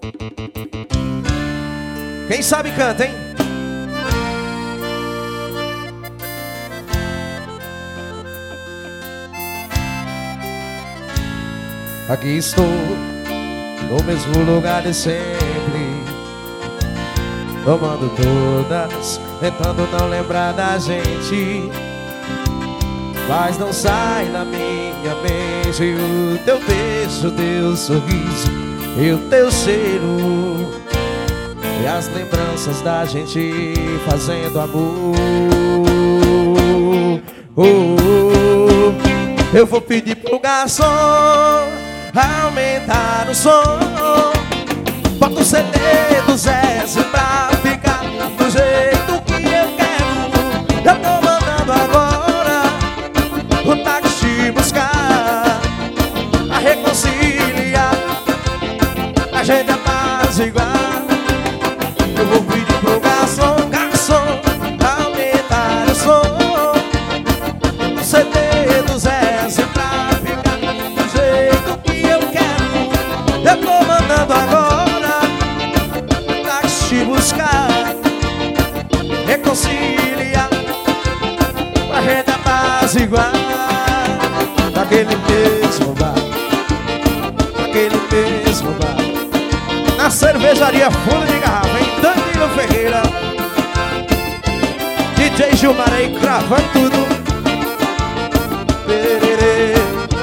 Quem sabe canta, hein? Aqui estou, no mesmo lugar de sempre, tomando todas, tentando não lembrar da gente. Mas não sai da minha mente o teu beijo, o teu sorriso e o teu cheiro, e as lembranças da gente fazendo amor. Eu vou pedir pro garçom aumentar o som, bota o CD do Zezé pra ficar do jeito que eu quero. Eu tô mandando agora o táxi buscar, a reconciliar, a gente apaziguar. Eu vou pedir pro garçom, aumentar o som, o CD do Zezé pra ficar do jeito que eu quero. Eu tô mandando agora o táxi buscar, reconciliar, pra gente apaziguar. Naquele mesmo bar, naquele mesmo bar, na cervejaria Fundo de Garrafa, em Danilo Ferreira, DJ Gilmarei cravando tudo. Pererê.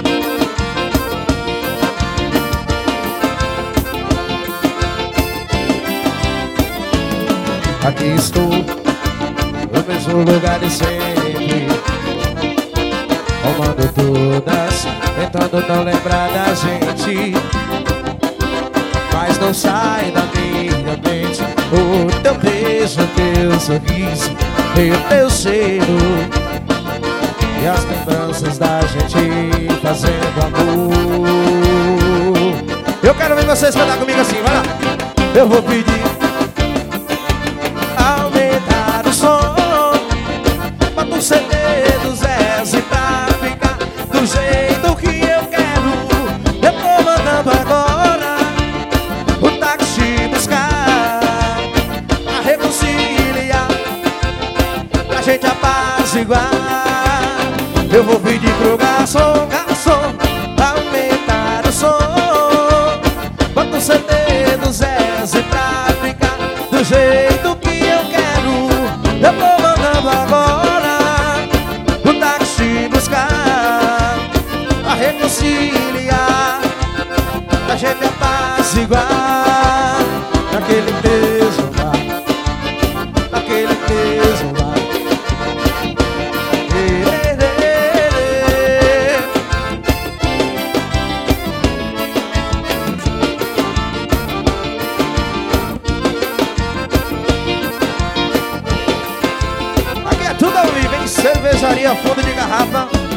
Aqui estou, no mesmo lugar de sempre, tomando todas, tentando não lembrar da gente. Mas não sai da minha mente o teu beijo, o teu sorriso e o teu cheiro, e as lembranças da gente fazendo amor. Eu quero ver vocês cantar comigo assim, vai lá. Eu vou pedir aumentar o som, bota um CD do Zezé pra ficar do jeito que eu quero. Eu tô mandando agora o táxi buscar, a reconciliar, pra gente apaziguar. Eu vou pedir pro garçom, aumentar o som, bota o CD do Zezé pra ficar do jeito que eu quero. Eu tô mandando agora o táxi buscar, a reconciliar, pra gente apaziguar. Naquele mesmo bar, naquele mesmo bar. Aqui é tudo ao vivo, hein? Cervejaria Fundo de Garrafa,